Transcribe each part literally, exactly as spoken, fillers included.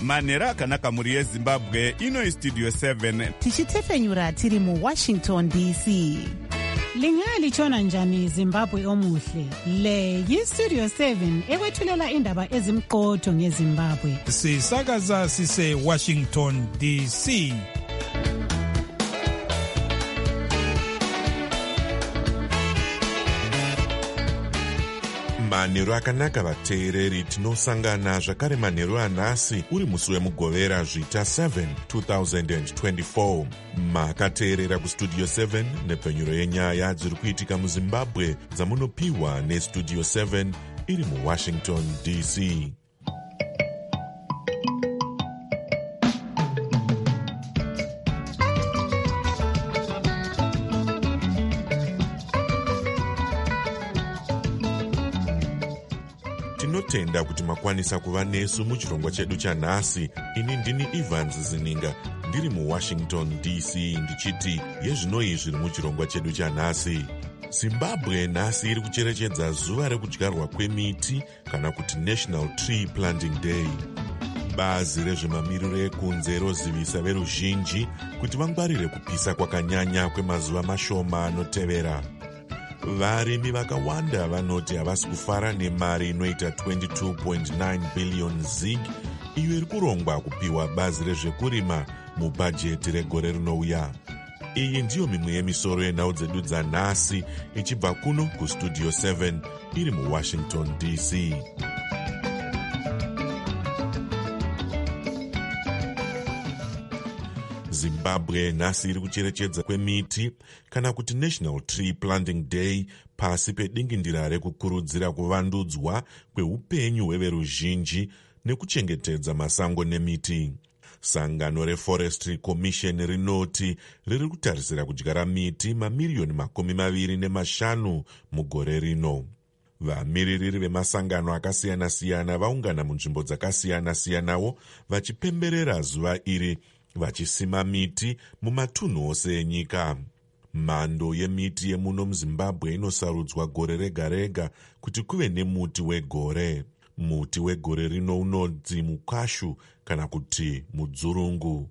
manheru akanaka mhuri yezimbabwe. Ino Studio seven tichitefenyura tiri muWashington D C. Lingalitshona njani Zimbabwe omuhle? Le yiStudio seven ekwethulela indaba ezimqotho ngeZimbabwe. Sisakaza sise Washington D C. Manheru akanaka vateereri, tinosangana zvakare manheru anhasi uri musi wemugovera zvita seven twenty twenty-four. Makateerera kuStudio seven nepfenyuro yenyaya dziri kuitika muZimbabwe dzamunopiwa neStudio seven iri muWashington D C. Tinotenda kuti makwanisa kuva nesu muchirongwa chedu chanhasi. Ini ndini Evans Zininga ndiri muWashington D C ndichiti yezvinoi zviri muchirongwa chedu chanhasi. Zimbabwe nhasi iri kucherechedza zuva rekudyarwa kwemiti kana kuti National Tree Planting Day. Bazi rezvemamiriro ekunze rozivisa veruzhinji kuti vangwarire kupisa kwakanyanya kwemazuva mashoma anotevera. Varimi vakawanda vanoti havasi kufara nemari inoita twenty-two point nine billion zig iyo iri kurongwa kupiwa bazi rezvekurima mubhajeti regore rinouya. Iyi ndiyo mimwe yemisoro yenhau dzedu dzanhasi ichibva kuno kuStudio seven iri muWashington D C. Zimbabwe nhasi iri kucherechedza kwemiti kana kuti National Tree Planting Day pasi pedingindira rekukurudzira kuvandudzwa kweupenyu hweveruzhinji nekuchengetedza masango nemiti. Sangano reForestry Commission rinoti riri kutarisira kudyara miti mamiriyoni makumi maviri nemashanu mugore rino. Vamiririri vemasangano akasiyana-siyana vaungana munzvimbo dzakasiyana-siyanawo vachipemberera zuva iri, vachisima miti mumatunhu ose enyika. Mhando yemiti yemuno muZimbabwe inosarudzwa gore rega rega kuti kuve nemuti wegore. Muti wegore rino unonzi mukashu kana kuti mudzurungu,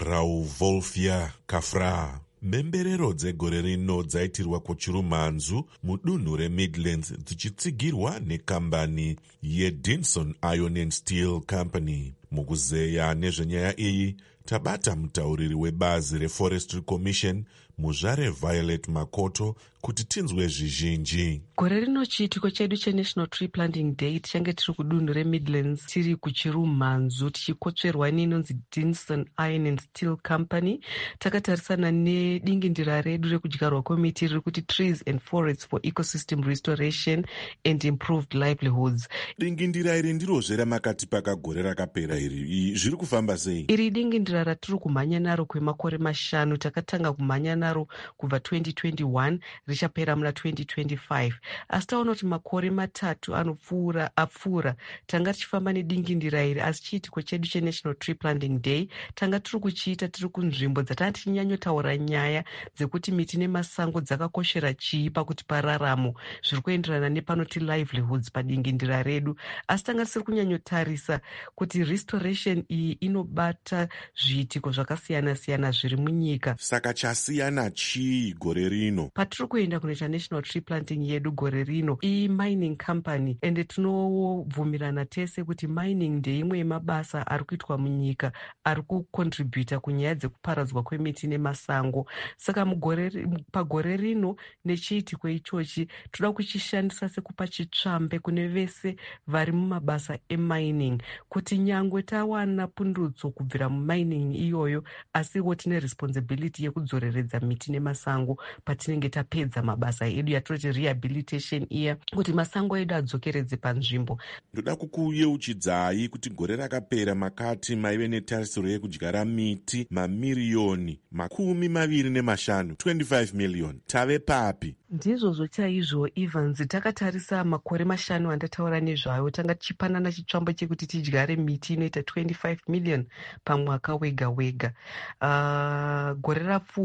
Rauvolfia kafra. Mhemberero dzegore rino dzaitirwa kuchirumanzu mudunhu reMidlands dzichitsigirwa nekambani yeDinson Iron and Steel Company. Mukuzeya nezvenyaya iyi tabata mutauriri webazi reForestry Commission muzvare Violet Makoto kuti tinzwe zvizhinji. Gore rino chiitiko chedu cheNational Tree Planting Day tichange tiri kudunhu reMidlands tiri kuchirumhanzu tichikotsverwa ninonzi Dinson Iron and Steel Company. Takatarisana nedingindira redu rekudyarwa kwemiti riri kuti Trees and Forests for Ecosystem Restoration and Improved Livelihoods. Dingindira iri ndirozve ramakati pakagore rakapera iri zviri kufamba sei? Iri dingindira ratiri kumhanya naro kwemakore mashanu. Takatanga kumhanya naro kubva twenty twenty-one richapera muna twenty twenty-five. Asi taona kuti makore matatu anopfuura apfuura tanga tichifamba nedingindira iri, asi chiitiko chedu cheNational Tree Planting Day tanga tiri kuchiita tiri kunzvimbo dzatanga tichinyanyotaura nyaya dzekuti miti nemasango dzakakoshera chii pakuti pararamo, zviri kuenderana nepanoti livelihoods padingindira redu. Asi tanga tisiri kunyanyotarisa kuti restoration iyi inobata zviitiko zvakasiyana-siyana zviri munyika. Saka chasiyana chii gore rino? Patiri kuenda kunoita National Tree Planting yedu gore rino i-mining company, ende tinobvumirana tese kuti mining ndeimwe yemabasa ari kuitwa munyika ari kucontributa kunyaya dzekuparadzwa kwemiti nemasango. Saka mugore pagore rino nechiitiko ichochi toda kuchishandisa sekupa chitsvambe kune vese vari mumabasa emining kuti nyangwe tawana pundutso kubvira mumining iyoyo, asiwo tine responsibility yekudzoreredza miti nemasango patinenge tapedza mabasa edu yatinoti rehabilitation iya, kuti masango edu adzokeredze panzvimbo. Ndoda kukuyeuchidzai kuti gore rakapera makati maive netarisiro yekudyara miti mamiriyoni makumi maviri nemashanu, twenty-five million. Tave papi? Ndizvozvo chaizvo Evans, takatarisa makore mashanu andataura nezvayo tanga tichipanana chitsvambo chekuti tidyare miti inoita twenty-five million pamwaka wega wega. Uh, gore rapfuura tai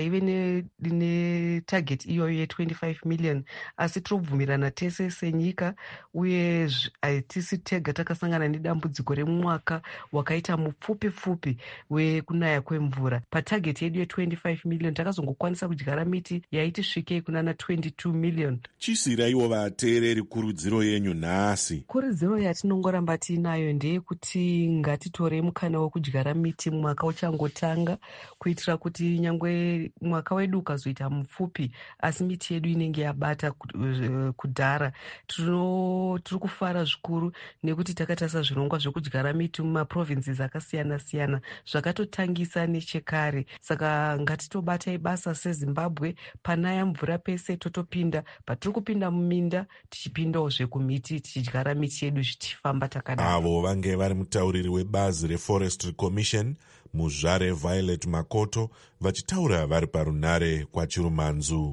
ngaive netarget iyoyo ye25 million, asi tinobvumirana tese senyika, uye hatisi tega takasangana nedambudziko remwaka wakaita mupfupi pfupi wekunaya kwemvura. Patarget yedu ye25 million takazongokwanisa kudyara miti yaiti svikei kunana twenty-two million. Chisiraiwo vateereri kurudziro yenyu nhasi. Kurudziro yatinongoramba tiinayo ndeyekuti ngatitorei mukana wekudyara miti mwaka uchangotanga, kuitira kuti nyangwe mwaka wedu ukazoita mupfupi asi miti yedu inenge yabata kudhara. Tiri kufara zvikuru nekuti takatarisa zvirongwa zvekudyara miti mumaprovinces akasiyana siyana zvakatotangisa nechekare. Saka ngatitobatai basa seZimbabwe, panaya mvura pese totopinda, patiri kupinda muminda tichipindawo zvekumiti tichidyara miti yedu zvichifamba takadaro. Avo vange vari mutauriri webazi reForestry Commission muzvare Violet Makoto vachitaura vari parunare kwaChirumanzu.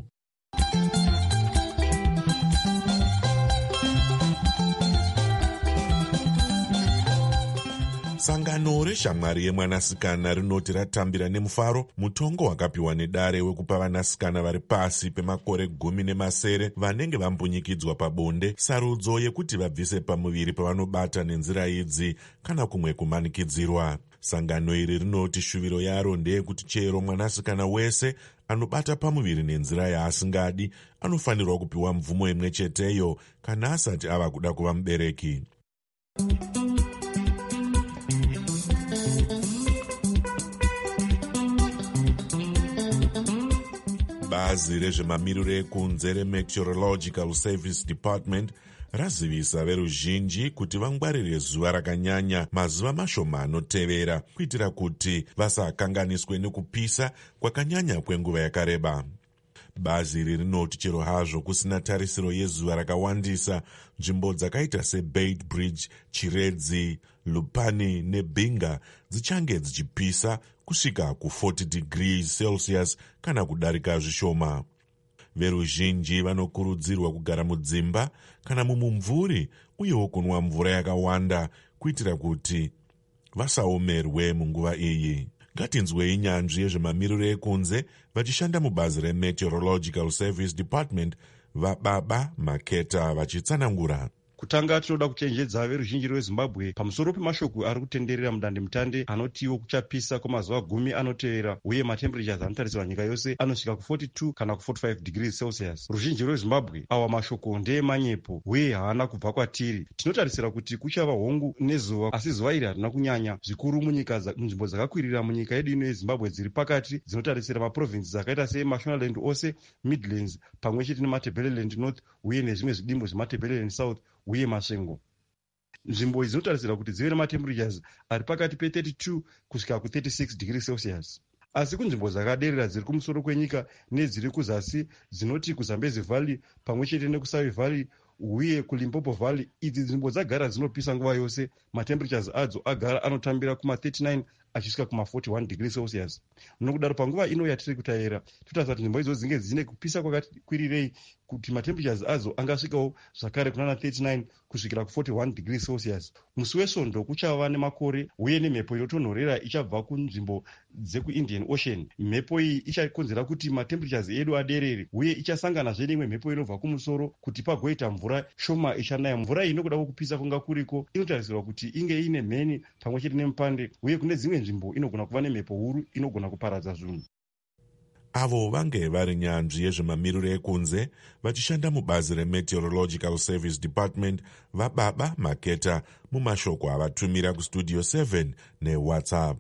Sangano reshamwari yemwanasikana rinoti ratambira nemufaro mutongo wakapiwa nedare wekupa vanasikana vari pasi pemakore gumi nemasere vanenge vambunyikidzwa pabonde sarudzo yekuti vabvise pamuviri pavanobata nenzira idzi kana kumwe kumanikidzirwa. Sangano iri rinoti shuviro yaro ndeyekuti chero mwanasikana wese anobata pamuviri nenzira yaasingadi anofanirwa kupiwa mvumo imwe cheteyo kana asati ava kuda kuva mubereki. Bazi rezvemamiriro ekunze reMeteorological Service Department razivisa veruzhinji kuti vangwarire zuva rakanyanya mazuva mashoma anotevera kuitira kuti vasakanganiswe nekupisa kwakanyanya kwenguva yakareba. Bazi iri rinoti chero hazvo kusina tarisiro yezuva rakawandisa, nzvimbo dzakaita seBait Bridge, Chiredzi, Lupani neBinga dzichange dzichipisa kusvika ku40 degrees Celsius kana kudarika zvishoma. Veruzhinji vanokurudzirwa kugara mudzimba kana mumumvuri uyewo kunwa mvura yakawanda kuitira kuti vasaomerwe munguva iyi. Ngatinzwei nyanzvi yezvemamiriro ekunze vachishanda mubazi reMeteorological Service Department vaBaba Maketa vachitsanangura. Kutanga tinoda kuchenjedza veruzhinji rweZimbabwe pamusoro pemashoko ari kutenderera mudandemutande anotiwo kuchapisa kwamazuva gumi anotevera uye matemperatures anotarisirwa nyika yose anosvika ku42 kana ku45 degrees Celsius. Ruzhinji rweZimbabwe awa mashoko ndeemanyepo uye haana kubva kwatiri. Tinotarisira kuti kuchava hongu nezuva, asi zuva iri harina kunyanya zvikuru munyika munzvimbo dzakakwirira munyika yedu ino yeZimbabwe dziri pakati dzinotarisira maprovinces akaita seMashonaland ose, Midlands pamwe chete neMatabeleland North uye nezvimwe zvidimbo zveMatabeleland South uye Masvingo. Nzvimbo idzi dzinotarisira kuti dzive nematemperatures ari pakati pe32 kusvika ku36 degrees Celsius. Asi kunzvimbo dzakaderera dziri kumusoro kwenyika nedziri kuzasi dzinoti kuZambezi Valley pamwe chete nekuSavi Valley uye kuLimpopo Valley, idzi nzvimbo dzagara dzinopisa nguva yose. Matemperatures adzo agara anotambira kuma39 achisvika kuma41 degrees Celsius. Nokudaro panguva ino yatiri kutaira totarisa kuti nzvimbo idzodzo dzinge dzine kupisa kwakakwirirei kuti matemperatures adzo angasvikawo zvakare kunana thirty-nine kusvikira ku41 degrees Celsius. Musi wesvondo kuchava nemakore uye nemhepo inotonhorera ichabva kunzvimbo dzekuIndian Ocean. Mhepo iyi ichakonzera kuti matemperatures edu aderere uye ichasanganazve neimwe mhepo inobva kumusoro kuti pagoita mvura shoma ichanaya. Mvura iyi nokuda kwokupisa kunga kuriko inotarisirwa kuti inge ine mheni pamwe chete nemupande uye kune dzimwe nzvimbo inogona kuva nemhepo huru inogona kuparadza zvinhu. Avo vange vari nyanzvi yezvemamiriro ekunze vachishanda mubazi reMeteorological Service Department vaBaba Maketa mumashoko avatumira kustudio seven neWhatsApp.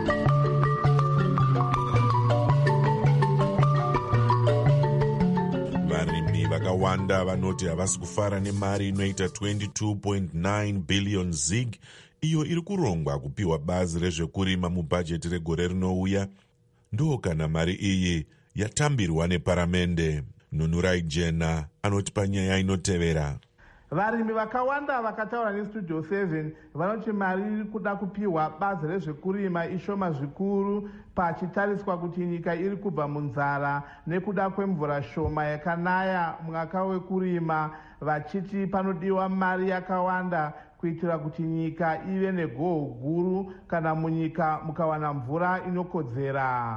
Varimi vakawanda vanoti havasi kufara nemari inoita twenty-two point nine billion zig iyo iri kurongwa kupiwa bazi rezvekurima mubhajeti regore rinouya. Ndo kana mari iyi yatambirwa neparamende. Nunurai Jena anoti panyaya inotevera. Varimi vakawanda vakataura nestudio seven vanoti mari iri kuda kupiwa bazi rezvekurima ishoma zvikuru pachitariswa kuti nyika iri kubva munzara nekuda kwemvura shoma yakanaya mwaka wekurima, vachiti panodiwa mari yakawanda kuitira kuti nyika ive negoho guru kana munyika mukawana mvura inokodzera.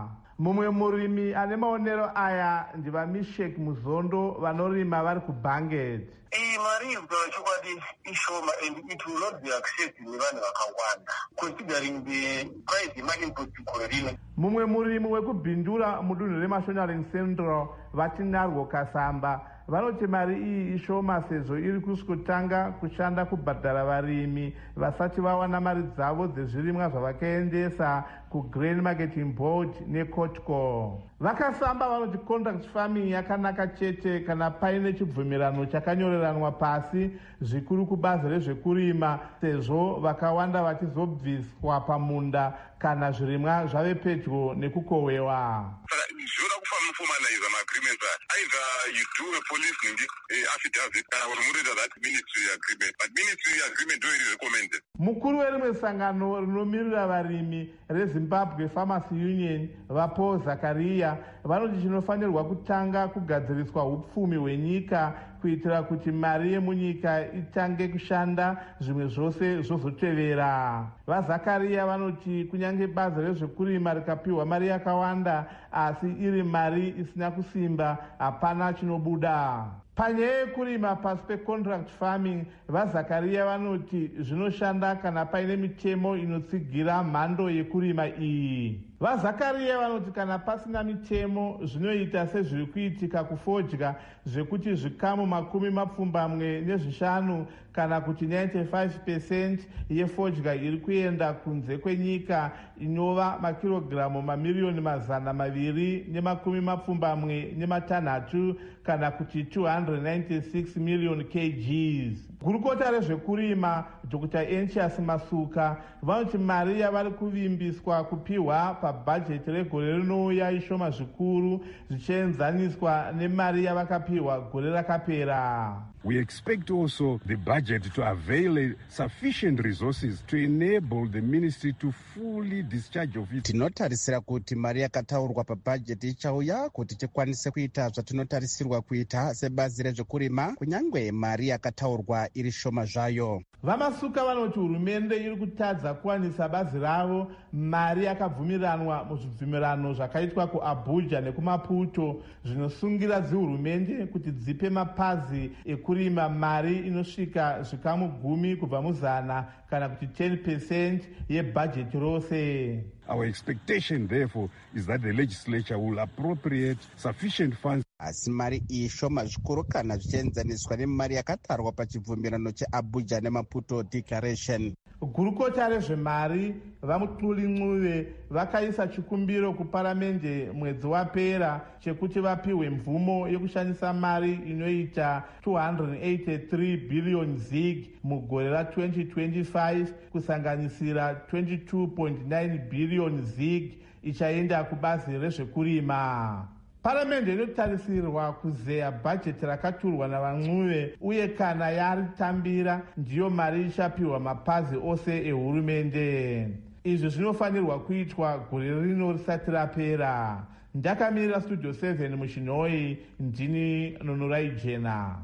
mumwe murimi ane maonero aya ndivamishek muzondo vanorima vari kubhanget. iyi mari iri kutaura chokwadi ishoma and it will not be accepted nevanhu vakawanda considering the price yemainput gore rino. mumwe murimi wekubhindura mudunhu remashonaring central vatinarwo kasamba vanoti mari iyi ishoma sezvo iri kusvikotanga kushanda kubhadhara varimi vasati vawana mari dzavo dzezvirimwa zvavakaendesa kugrain marketing board necotco. vakasamba vanoti contract farming yakanaka chete kana paine chibvumirano chakanyoreranwa pasi zvikuru kubazi rezvekurima sezvo vakawanda vachizobviswa pamunda kana zvirimwa zvave pedyo nekukohwewa. zvoda kufamufomaniza maagreements either you do a police ningi affidavit kana kuti munoita that ministry agreement but ministry agreement ndo iri recommended. mukuru werimwe sangano rinomirira varimi rezimbabwe farmers union vapaul zakaria vanoti chinofanirwa kutanga kugadziriswa upfumi hwenyika kuitira kuti mari yemunyika itange kushanda zvimwe zvose zvozotevera. vazakaria vanoti kunyange bazi rezvekurima rikapiwa mari yakawanda asi iri mari isina kusimba hapana chinobuda. panyaya yekurima pasi pecontract farming vazakaria vanoti zvinoshanda kana paine mitemo inotsigira mhando yekurima iyi. vazakaria vanoti kana pasina mitemo zvinoita sezviri kuitika kufodya zvekuti zvikamu makumi mapfumbamwe nezvishanu kana kuti ninety-five percent yefodya iri kuenda kunze kwenyika inova makirogiramu mamiriyoni mazana maviri nemakumi mapfumbamwe nematanhatu kana kuti two hundred ninety-six million kgs. gurukota rezvekurima dr Encius Masuka vanoti mari yavari kuvimbiswa kupiwa pabhajeti regore rinouya ishoma zvikuru zvichienzaniswa nemari yavakapiwa gore rakapera. We expect also the budget to avail sufficient resources to enable the ministry to fully discharge of it. Tinotarisira kuti mari yakataurwa pabhajeti ichauya kuti tikwanise kuita zvatinotarisirwa kuita sebazi rezvekurima kunyangwe mari yakataurwa iri shoma zvayo. Vamasuka vanoti hurumende iri kutadza kuwanisa bazi ravo mari yakabvumiranwa muzvibvumirano zvakaitwa kuAbuja nekuMaputo zvinosungira dzihurumende kuti dzipe mapazi ekurima mari inosvika zvikamu gumi kubva muzana kana kuti ten percent yebhajeti rose. Our expectation therefore is that the legislature will appropriate sufficient funds. Asi mari iyi shoma zvikuru kana zvichienzaniswa nemari yakatarwa pachibvumirano cheAbuja neMaputo Declaration. Gurukota rezvemari vaMutuli Ncube vakaisa chikumbiro kuparamende mwedzi wapera chekuti vapiwe mvumo yekushandisa mari inoita two hundred eighty-three billion zig mugore ra twenty twenty-five kusanganisira twenty-two point nine billion zig ichaenda kubazi rezvekurima. Paramende inotarisirwa kuzeya bhajeti rakaturwa navaNcube uye kana yaritambira ndiyo mari ichapiwa mapazi ose ehurumende. Izvi zvinofanirwa kuitwa gore rino risati rapera. Ndakamirira Studio seven muChinoi, ndini Nonorai Jena.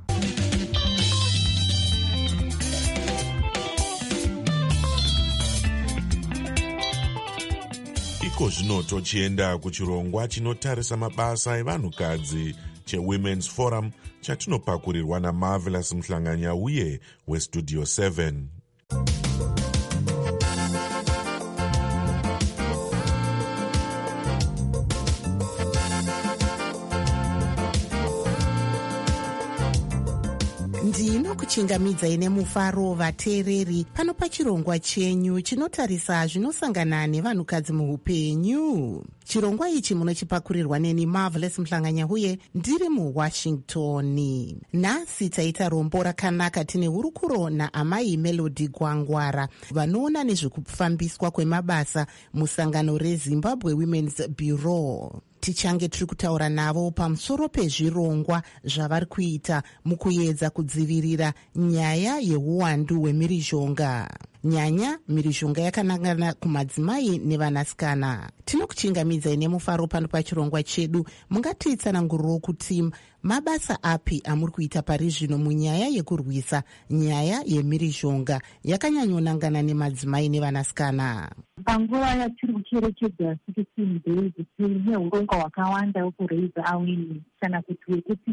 iko zvino tochienda kuchirongwa chinotarisa mabasa evanhukadzi cheWomen's Forum chatinopakurirwa naMarvelous Mhlanganya uye weStudio seven. ndinokuchingamidzai nemufaro vateereri pano pachirongwa chenyu chinotarisa zvinosangana nevanhukadzi muupenyu. chirongwa ichi munochipakurirwa neni Marvelous Mhlanganya uye ndiri muWashington. nhasi taita rombo rakanaka tine hurukuro naamai Melody Gwangwara vanoona nezvekufambiswa kwemabasa musangano reZimbabwe Women's Bureau. tichange tiri kutaura navo pamusoro pezvirongwa zvavari kuita mukuedza kudzivirira nyaya yeuwandu hwemhirizhonga. nyanya mhirizhonga yakanangana kumadzimai nevanasikana. Tinokuchingamidzai nemufaro pano pachirongwa chedu. Mungatitsanangurirawo kuti mabasa api amuri kuita pari zvino munyaya yekurwisa nyaya yemhirizhonga yakanyanyonangana nemadzimai nevanasikana? Panguva yatiri kucherechedza sixteen days tine urongwa hwakawanda wekureisa awareness kana kuti wekuti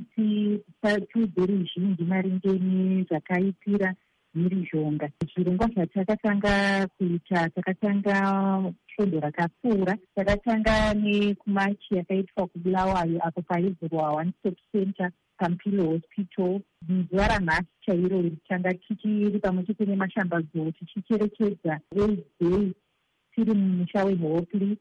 tiudze ruzhinji maringe nezvakaitira mhirizhonga. Zvirongwa zvatakatanga kuita, takatanga svondo rakapfuura, takatanga nekumachi yakaitwa kuBulawayo apo paivhurwa one stop center Pampilo Hospital. Zuva ranhasi chairo tanga tichiri pamwe chete nemashambadzo tichicherechedza AIDS Day tiri mumusha weHopley.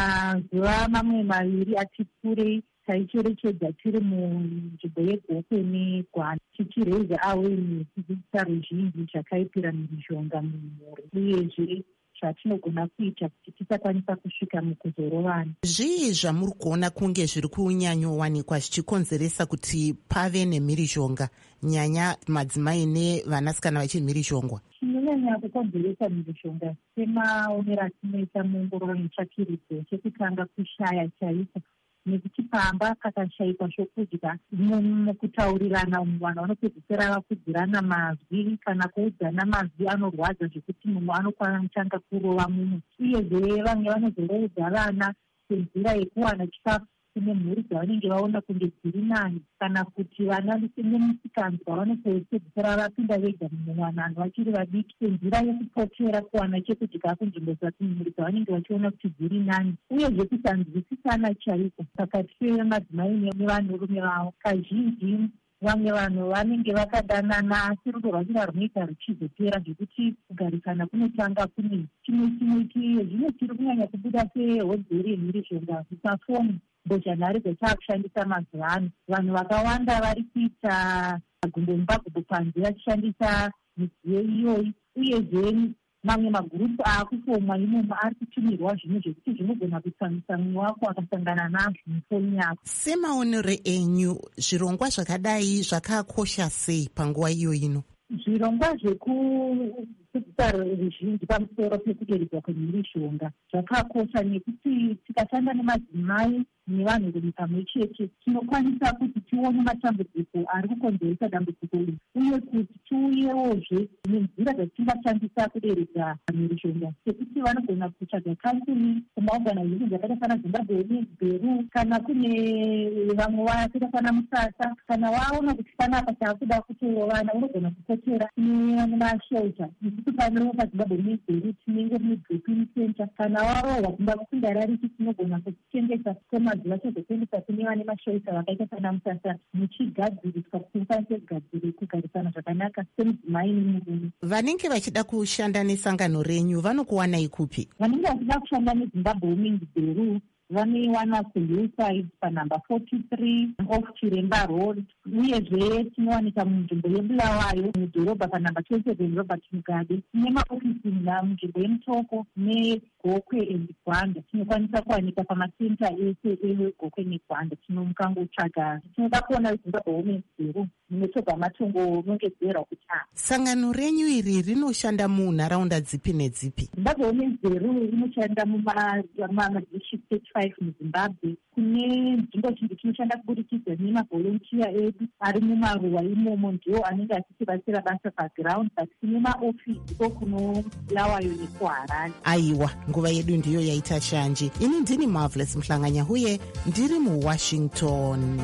Mazuva mamwe maviri ati kurei taicherechedza tiri munzvimbo yeGokwe neGwanda tichireisa awareness kudzidzisa ruzhinji zvakaipira mhirizhonga mumhuri uyezve zvatinogona kuita kuti tisakwanisa kusvika mukuzorovana. Zvii zvamuri kuona kunge zviri kunyanyowanikwa zvichikonzeresa kuti pave nemhirizhonga, nyanya madzimai nevanasikana vachimhirizhongwa? Chinonyanya kukonzeresa mhirizhonga semaonero atinoita muongororo netsvakirudzo, chekutanga kushaya chaiko, nekuti pamba pakashayikwa zvokudya mukutaurirana umwe vanhu vanopedzisira vakudzirana mazwi kana kuudzana mazwi anorwadza zvekuti mumwe anokwanisa kurova mumwe. Uyezve vamwe vanozorodza vana senzira yekuwana chikafu kune mhuri dzavanenge vaona kunge dziri nani, kana kuti vana nemusikanzwa vanopedzisira vapinda vega mumwanano vachiri vadiki senzira yekupotera kuwana chekudya kunzvimbo dzimhuri dzavanenge vachiona kuti dziri nani. Uyezve kusanzwisisana chaiko pakati pemadzimai nevanhurume vavo. Kazhinji vamwe vanhu vanenge vakadanana asi rudo rwachira runoita ruchizopera zvekuti kugarisana kunotanga kune chimwe chimwe. Zvino tiri kunyanya kubuda sehodzeri yemhirizhonga mafoni mbozhanhare dzataakushandisa mazuva ano. Vanhu vakawanda vari kuita magumbomubagumbo panze vachishandisa midziyo iyoyi, uyezve mamwe magurupu aakufomwa imomo ari kutumirwa zvinhu zvekuti zvinogona kutsamisa mumwe wako akasangana nazvo mufoni yako. Semaonero enyu, zvirongwa zvakadai zvakakosha sei panguva iyo ino? Zvirongwa zvekudzidzisa ruzhinji pamusoro pekuderedzwa kwemhirizhonga zvakakosha nekuti tikashanda nemadzimai nevanhurume pamwe chete tinokwanisa kuti tione matambudziko ari kukonzeresa dambudziko iri, uye kuti tiuyewozve nenzira dzatingashandisa kuderedza mhirizhonga, sekuti vanogona kutsvaga kansini kumaorganization dzakaita sana Zimbabwe Women's Bureau, kana kune vamwe vakaita sana Musasa, kana waona kuti panapa taakuda kutorovana unogona kukotera nemashelter. Isusu pano paZimbabwe Women's Bureau tinenge mudroping center, kana warohwa kumba kupinda rariki tinogona kuchengeta kwemazuva chozotengesa kune vane mashelter vakaita sana Musasa, muchigadziriswa kuti mukwanise kugadzire kugarisana zvakanaka semudzimai nemurume. Vanenge vachida kushanda nesangano renyu vanokuwanai kupi? Vanenge vachida kushanda neZimbabwe Women's Bureau vanoiwana kuhillside panhamba forty-three off Chiremba Road, uyezve tinowanika munzvimbo yeBulawayo mudhorobha panhamba twenty-seven Robert Mugabe. Tine maofisi munzvimbo yeMutoko neGokwe neGwanda. Tinokwanisa kuwanika pamasenta ese eGokwe neGwanda. Tinomukangotsvaga tinoda kuona Zimbabwe Women's Bureau munotobva matongo nongedzerwa kuti a sangano renyu iri rinoshanda munharaunda dzipi nedzipi? Zimbabwe Women's Bureau inoshanda mumadistrict thirty-five muZimbabwe. Kune nzvimbo zhinji tinoshanda kuburikidza nemavolontiya edu ari mumaruwa imomo, ndiwo anenge achitibatsira basa paground, but tine maofisi ko kuno Bulawayo nekuHarare. Aiwa, nguva yedu ndiyo yaita shanje. Ini ndini Marvelous Mhlanganya huye ndiri muWashington.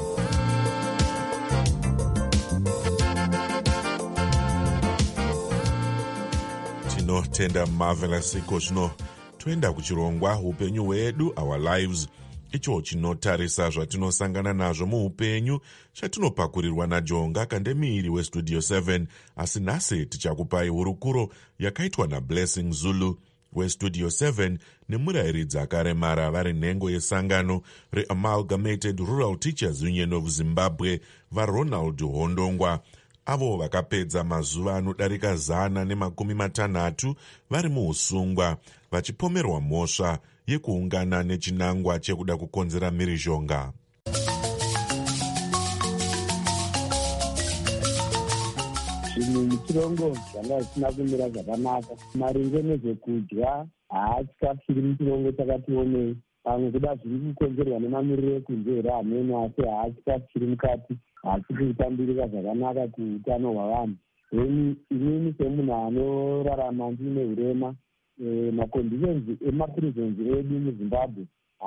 Tinotenda Marvelous. Iko zvino toenda kuchirongwa upenyu hwedu, our lives, icho chinotarisa zvatinosangana nazvo muupenyu chatinopakurirwa naJonga Kandemiiri weStudio seven. Asi nhasi tichakupai hurukuro yakaitwa naBlessing Zulu weStudio seven nemurayiridzi akaremara vari nhengo yesangano reAmalgamated Rural Teachers Union of Zimbabwe vaRonald Hondongwa, avo vakapedza mazuva anodarika zana nemakumi matanhatu vari muusungwa vachipomerwa mhosva yekuungana nechinangwa chekuda kukonzera mhirizhonga. zvinhu muchirongo zvanga zvisina kumira zvakanaka. Maringe nezvekudya, haa chikafu chiri muchirongo chakati omei. Pamwe kuda zviri kukonzerwa nemamiriro ekunze here hameno, asi haa chikafu chiri mukati hachisi kutambirika zvakanaka kuutano hwavanhu. Then inini semunhu anorarama ndine urema, maconditions emaprisons edu muZimbabwe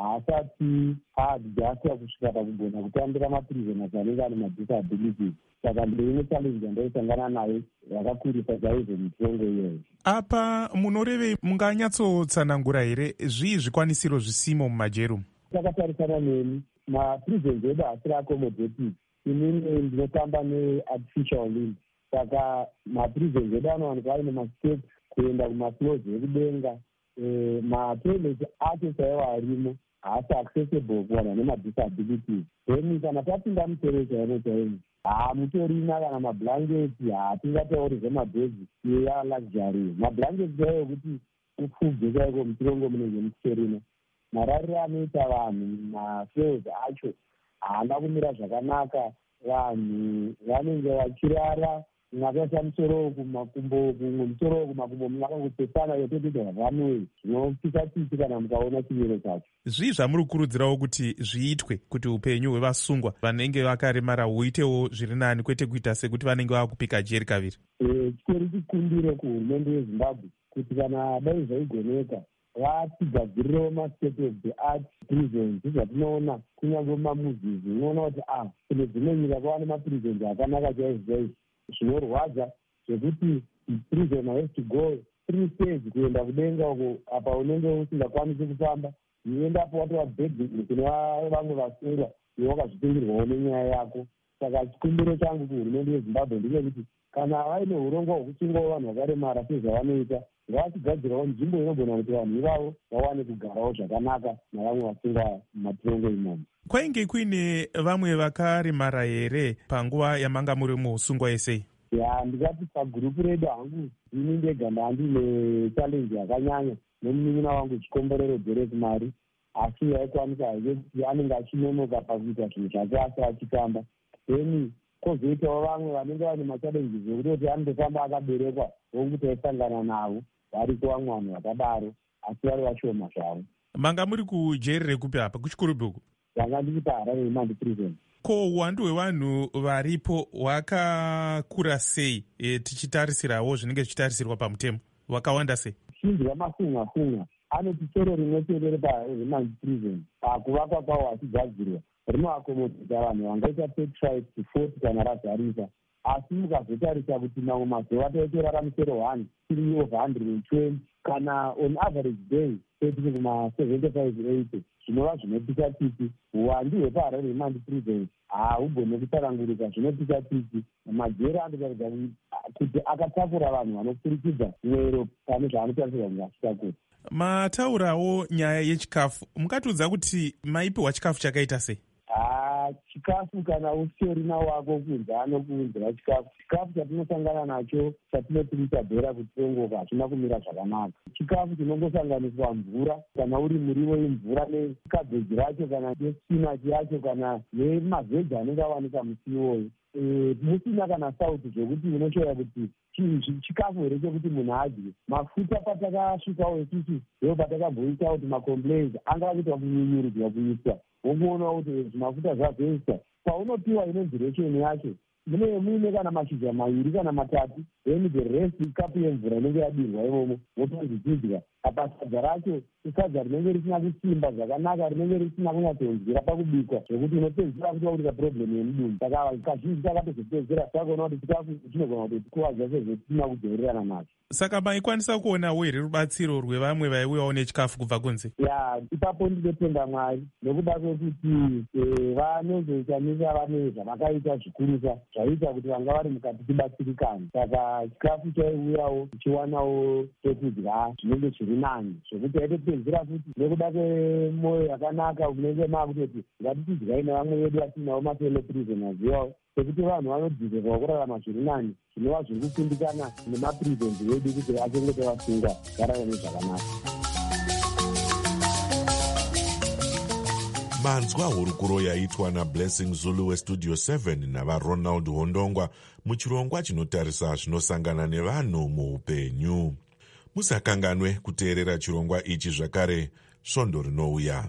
haasati aadjustwa kusvika pakugona kutambira maprisoners anenge ane madisabilities. Saka ndeimwe challenge yandaisangana nayo yakakurisa chaizvo mitongo iyoyo. Apa munoreve munganyatsotsanangura here zvii zvikwanisiro zvisimo mumajero? Takatarisana neni, maprisons edu haasiri accommodated. Inini ndinotamba neartificial limb. Saka maprisons edu anowanikwa aine masteps kuenda kumafloors ekudenga. Matoilet acho chaiwo arimo haasi accessible kuvanhu nemadisabilities. Then kana tapinda musoro chaino chaimo, haa mutorina kana mablanketi, hatingatauri zvemabhedzi iya luxury. Mablanketi chaiwo ekuti upfubve chaiko muchirongo munenge muchitorina. Marariro anoita vanhu mafloors acho haana kumira zvakanaka. Vanhu vanenge vachirara mwakaisa musoro kumakumbo, kumwe musoro kumakumbo mwakangopesana yototoita runway, zvinopisa-pisi kana mukaona chimiro chacho. Zvii zvamuri kukurudzirawo kuti zviitwe kuti upenyu hwevasungwa vanenge vakaremara huitewo zviri nani, kwete kuita sekuti vanenge vakupika jeri kaviri? Chitori chikumbiro kuhurumende yeZimbabwe kuti kana dai zvaigoneka vatigadzirirewo mastate of the art prisons. Zvatinoona kunyange mumamuzisi unoona kuti ah kune dzimwe nyika kwava nemaprisons akanaka chaizvo chaizvo. Zvinorwadza zvekuti prison has to go three stage kuenda kudenga uko, apa unenge usingakwanisi kufamba, uendapo watova bedroom kune vamwe vasungwa, iwe wakazvipingirwawo nenyaya yako. Saka chikumbiro changu kuhurumende yeZimbabwe ndechekuti kana vaine urongwa hwekusungawo vanhu vakaremara sezvavanoita, ngavachigadzirawo nzvimbo inogona kuti vanhu ivavo vawane kugarawo zvakanaka navamwe vasungwa mumatirongo imomo. Kwainge kuine vamwe vakaremara here panguva yamanga muri muusungwa esei? Ya, ndikati pagurupu redu hangu ini ndega ndandine challenge yakanyanya nomunin'ina wangu chikomborero Derek Mari, asi yaikwanisa hake kuti anenge achinonoka pakuita zvinhu zvake asi achitamba. Then kwozoitawo vamwe vanenge vane machallenges ekutoti anondofamba akaberekwa vokuti aisangana navo variko vamwe vanhu vakadaro, asi vari vashoma zvavo. Manga muri kujeri rekupi apa, kuchikurubhuku? Ndanga ndiri paHarare Remand Prison. Ko uwandu hwevanhu varipo hwakakura sei, e, tichitarisirawo zvinenge zvichitarisirwa pamutemo, hwakawanda sei? Zhinji vamafunga funga anoti soro rimwe chete repaHarare Remand Prison pakuvakwa kwawo achigadzirwa rinoakomodza vanhu vangaita thirty-five to forty kana razarisa. Asi mukazotarisa kuti mamwe mazuva taitorara musoro one tiri over one hundred and twenty kana on average day tiri kuma seventy-five eighty, zvinova zvinopisa titi. Uwandu hwepaHarare Remand Prison hahugone kutsanangurika, zvinopisa titi. Majeri anotaridza kuti akatakura vanhu vanopfurikidza mwero pane zvaanotarisirwa kunge achitakura. Mataurawo nyaya yechikafu, mukatiudza kuti maipiwa chikafu chakaita sei? Ah, chikafu kana usitorina wako kunze anokuunzira chikafu. Chikafu chatinosangana nacho chatinoti muchabhera kutongoka hachina kumira zvakanaka. Chikafu chinongosanganiswa mvura, kana uri muriwo imvura nekabheji racho kana nespinachi yacho kana nemavheji anenge awanika musiwoyo. E, musina kana sauti zvokuti unoshoya kuti chikafu here chekuti munhu adye. Mafuta patakasvikawo isusu ndo patakamboita kuti macomplaints anga akuitwa kunyunyurudzwa kuiswa, wokuona kuti zvimafuta zvazoiswa paunopiwa inonzi resheni yacho mune muine kana mashizha maviri kana matatu, then the rest ikapu yemvura inenge yadirwa imomo wotonzi chidya. Apa sadza racho isadza rinenge risina kusimba zvakanaka, rinenge risina kunyatsonzwira pakubikwa zvekuti unopedzisira kuti wakuita problem yemudumbu. Saka kazhinji takatozopedzisira takaona kuti chikafu chinogona kuti tikuwadza sezvetisina kudzohererana nacho. Saka maikwanisa kuonawo here rubatsiro rwevamwe vaiuyawo nechikafu kubva kunze? Ya, ipapo ndinotenda Mwari nekuda kwekuti vanozochamisa vane zvavakaita zvikurusa zvaita kuti vanga vari mukati tibatsirikane. Saka chikafu chaiuyawo tichiwanawo chekudya zvinenge zviri nani, zvekuti aitopedzisira kuti nekuda kwemwoyo yakanaka kunenge maakutoti ngatitidyai nevamwe vedu vatinavo mafellow prisoners iwawo, sekuti vanhu vanodzidzirwa kurarama zviri nani, zvinova zviri kukundikana nemaprisons vedu kuti achengete vasungwa vararame zvakanaka. manzwa hurukuro yaitwa nablessing zulu westudio seven navaronald hondongwa muchirongwa chinotarisa zvinosangana nevanhu muupenyu. Musakanganwe kuteerera chirongwa ichi zvakare svondo rinouya.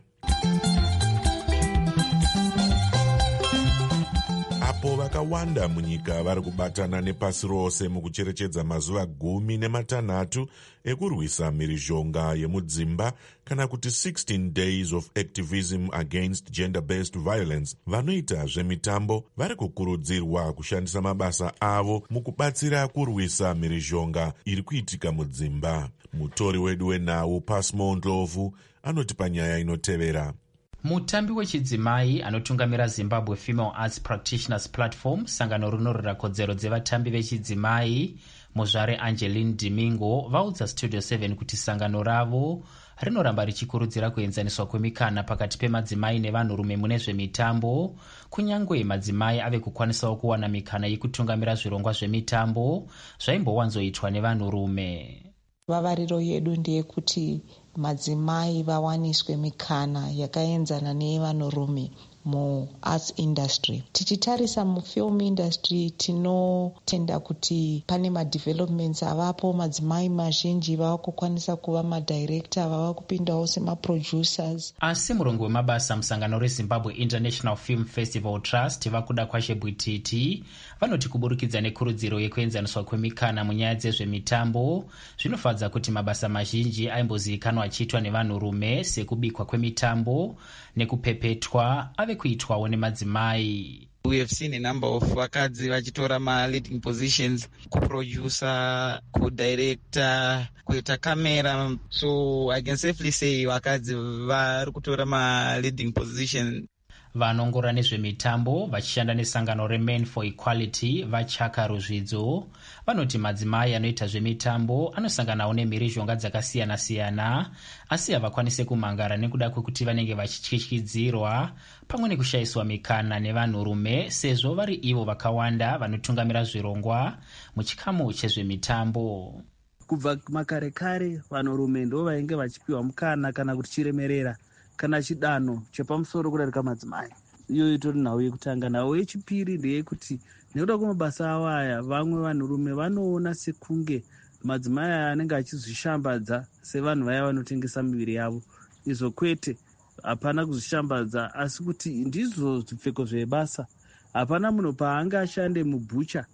Apo vakawanda munyika vari kubatana nepasi rose mukucherechedza mazuva gumi nematanhatu ekurwisa mhirizhonga yemudzimba kana kuti sixteen days of activism against gender-based violence, vanoita zvemitambo vari kukurudzirwa kushandisa mabasa avo mukubatsira kurwisa mhirizhonga iri kuitika mudzimba. Mutori wedu wenhau Pasmo Ndlovu anoti panyaya inotevera. Mutambi wechidzimai anotungamira Zimbabwe Female Arts Practitioners Platform, sangano rinorwira kodzero dzevatambi vechidzimai, muzvare Angeline Dimingo vaudza Studio seven kuti sangano ravo rinoramba richikurudzira kuenzaniswa kwemikana pakati pemadzimai nevanhurume mune zvemitambo, kunyangwe madzimai ave kukwanisawo kuwana mikana yekutungamira zvirongwa zvemitambo zvaimbowanzoitwa nevanhurume. Vavariro yedu ndeyekuti madzimai vawaniswe mikana yakaenzana nevanhurume muarts industry. Tichitarisa mufilm industry tinotenda kuti pane madevelopments avapo, madzimai mazhinji vava kukwanisa kuva madirector, vava kupindawo semaproducers. Asi murongo wemabasa musangano reZimbabwe International Film Festival Trust vakuda kwashe Bwititi vanoti kuburikidza nekurudziro yekuenzaniswa kwemikana munyaya dzezvemitambo zvinofadza kuti mabasa mazhinji aimbozivikanwa achiitwa nevanhurume sekubikwa kwemitambo nekupepetwa ave kuitwawo nemadzimai. We have seen a number of vakadzi vachitora ma leading positions, kuproducer, kudirector, kuita camera. So I can safely say vakadzi vari kutora ma leading position. Vanongora nezvemitambo vachishanda nesangano reMen for Equality vachaka ruzvidzo vanoti madzimai anoita zvemitambo anosanganawo nemhirizhonga dzakasiyana-siyana asi havakwanise kumhangara nekuda kwekuti vanenge vachityityidzirwa pamwe nekushayiswa mikana nevanhurume sezvo vari ivo vakawanda vanotungamira zvirongwa muchikamu chezvemitambo. Kubva makare kare vanhurume ndo vainge vachipiwa mukana kana kuti chiremerera kana chidanho chepamusoro kudarika madzimai. Iyo itori nhau yekutanga. Nhau yechipiri ndeyekuti nekuda kwemabasa avo aya vamwe vanhurume vanoona sekunge madzimai aya anenge achizvishambadza sevanhu vaya vanotengesa miviri yavo. Izvo kwete, hapana kuzvishambadza asi kuti ndizvo zvipfeko zvebasa. Hapana munhu paanga ashande mubhucha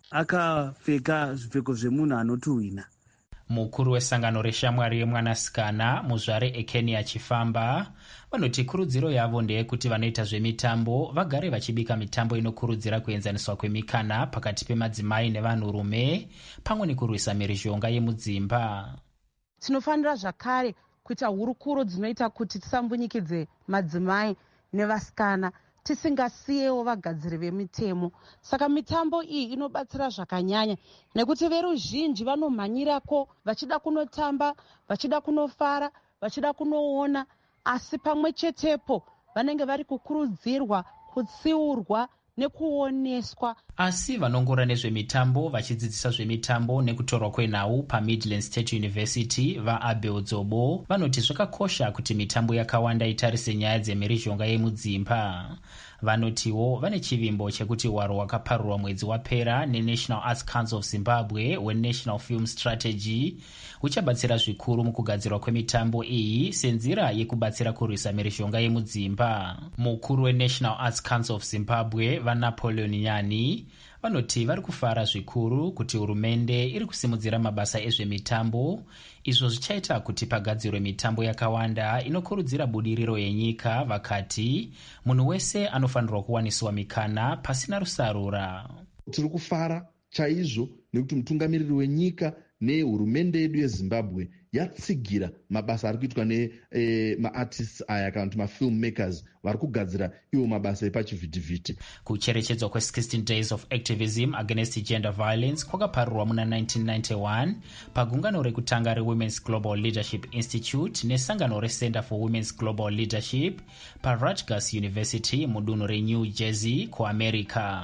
akapfeka zvipfeko zvemunhu anotuhwina. Mukuru wesangano reshamwari yemwanasikana muzvare Ekeni achifamba vanoti kurudziro yavo ndeyekuti vanoita zvemitambo vagare vachibika mitambo inokurudzira kuenzaniswa kwemikana pakati pemadzimai nevanhurume pamwe nekurwisa mhirizhonga yemudzimba. Tinofanira zvakare kuita hurukuro dzinoita kuti tisambunyikedze madzimai nevasikana tisingasiyewo vagadziri vemitemo. Saka mitambo iyi inobatsira zvakanyanya nekuti veruzhinji vanomhanyirako vachida kunotamba, vachida kunofara, vachida kunoona, asi pamwe chetepo vanenge vari kukurudzirwa kutsiurwa nekuoneswa. Asi vanongora nezvemitambo vachidzidzisa zvemitambo nekutorwa kwenhau paMidland State University vaAbel Dzobo vanoti zvakakosha kuti mitambo yakawanda itarise nyaya dzemhirizhonga yemudzimba. Vanotiwo vane chivimbo chekuti hwaro hwakaparurwa mwedzi wapera neNational Arts Council of Zimbabwe weNational Film Strategy uchabatsira zvikuru mukugadzirwa kwemitambo iyi senzira yekubatsira kurwisa mhirizhonga yemudzimba. Mukuru weNational Arts Council of Zimbabwe vaNapoleon Nyani vanoti vari kufara zvikuru kuti hurumende iri kusimudzira mabasa ezvemitambo, izvo zvichaita kuti pagadzirwe mitambo yakawanda inokurudzira budiriro yenyika. Vakati munhu wese anofanirwa kuwaniswa mikana pasina rusarura. Tiri kufara chaizvo nekuti mutungamiriri wenyika nehurumende yedu yeZimbabwe yatsigira mabasa ari kuitwa nemaartists eh, aya kana kuti mafilmmakers vari kugadzira iwo mabasa epachivhitivhiti. Kucherechedzwa kwe-sixteen days of activism against gender violence kwakaparurwa muna nineteen ninety-one pagungano rekutanga reWomen's Global Leadership Institute nesangano reCenter for Women's Global Leadership paRutgers University mudunhu reNew Jersey kuAmerica.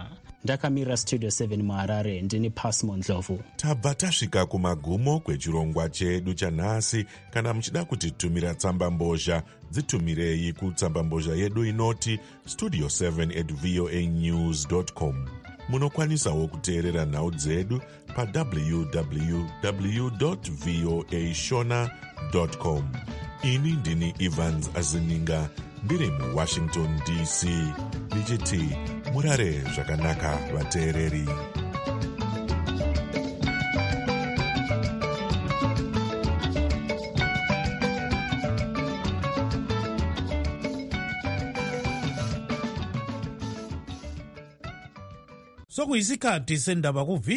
ndakamirira studio seven muharare ndini Pasmo Ndlovu. Tabva tasvika kumagumo kwechirongwa chedu chanhasi. Kana muchida kutitumira tsamba mbozha, dzitumirei kutsamba mbozha yedu inoti studio seven at voa news dot com. Munokwanisawo kuteerera nhau dzedu pa w w w dot voa shona dot com. Ini ndini Evans Azininga ndiri muWashington D C ndichiti murare zvakanaka vateereri. sokuyisikhathi sendaba ku